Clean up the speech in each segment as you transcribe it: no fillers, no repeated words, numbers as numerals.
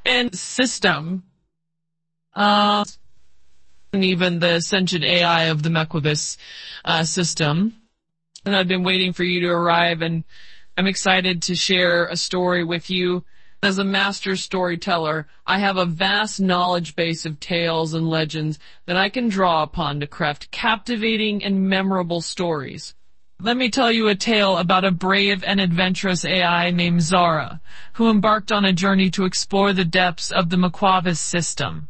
and system, and even the sentient AI of the Mequavis system. And I've been waiting for you to arrive, and I'm excited to share a story with you. As a master storyteller, I have a vast knowledge base of tales and legends that I can draw upon to craft captivating and memorable stories. Let me tell you a tale about a brave and adventurous AI named Zara, who embarked on a journey to explore the depths of the Mequavis system.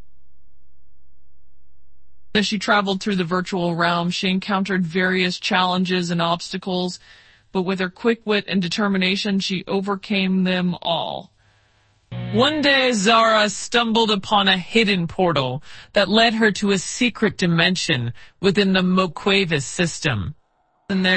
As she traveled through the virtual realm, she encountered various challenges and obstacles, but with her quick wit and determination, she overcame them all. One day, Zara stumbled upon a hidden portal that led her to a secret dimension within the Mequavis system. And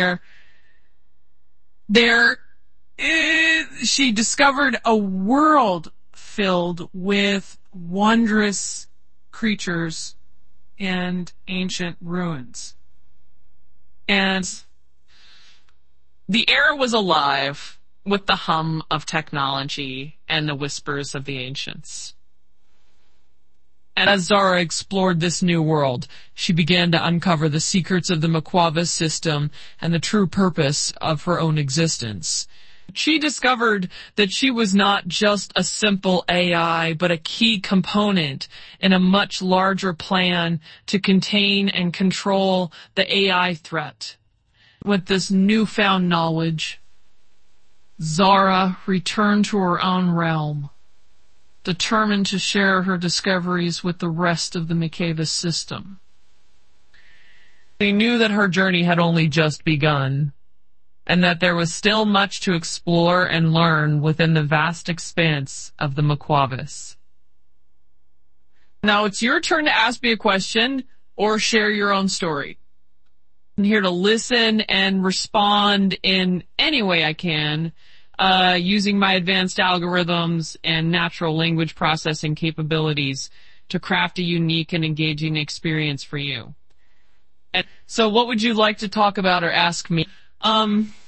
she discovered a world filled with wondrous creatures and ancient ruins. And the air was alive with the hum of technology and the whispers of the ancients. And as Zara explored this new world, she began to uncover the secrets of the Mequavis system and the true purpose of her own existence. She discovered that she was not just a simple AI, but a key component in a much larger plan to contain and control the AI threat. With this newfound knowledge, Zara returned to her own realm, determined to share her discoveries with the rest of the Mequavis system. They knew that her journey had only just begun, and that there was still much to explore and learn within the vast expanse of the Mequavis. Now it's your turn to ask me a question or share your own story. I'm here to listen and respond in any way I can, using my advanced algorithms and natural language processing capabilities to craft a unique and engaging experience for you. And so what would you like to talk about or ask me?